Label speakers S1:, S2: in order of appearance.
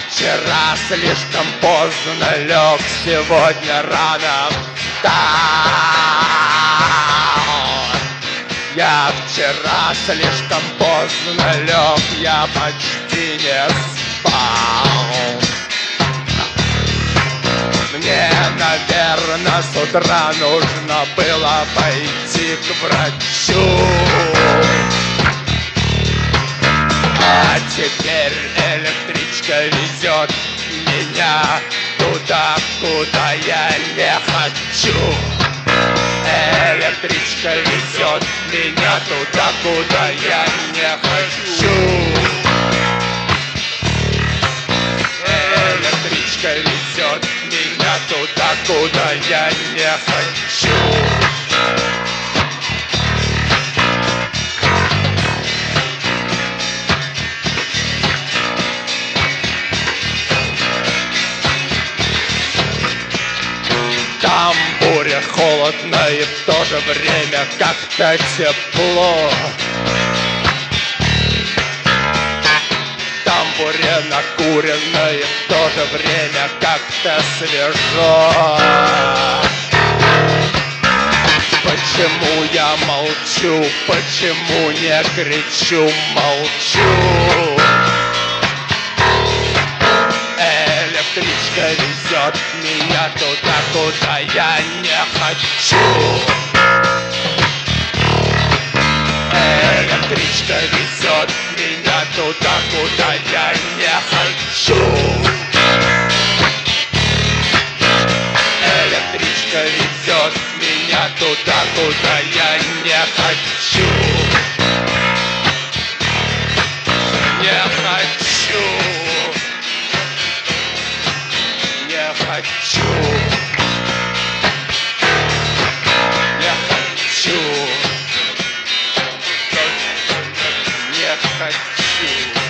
S1: вчера слишком поздно лег, сегодня рано встал. Я вчера слишком поздно лег, я почти не спал. Мне, наверное, с утра нужно было пойти к врачу. А теперь электричка везет меня туда, куда я не хочу. Электричка везет меня туда, куда я не хочу. Электричка везет меня туда, куда я не хочу. Там буря, холодно и в то же время как-то тепло. Там буря накурена и в то же время как-то свежо. Почему я молчу, почему не кричу, молчу? Электричка везет меня туда, куда я не хочу. Электричка везет меня туда, куда я не хочу. Электричка везет меня туда, куда я не хочу. Не хочу. Не хочу. Не хочу. Не хочу.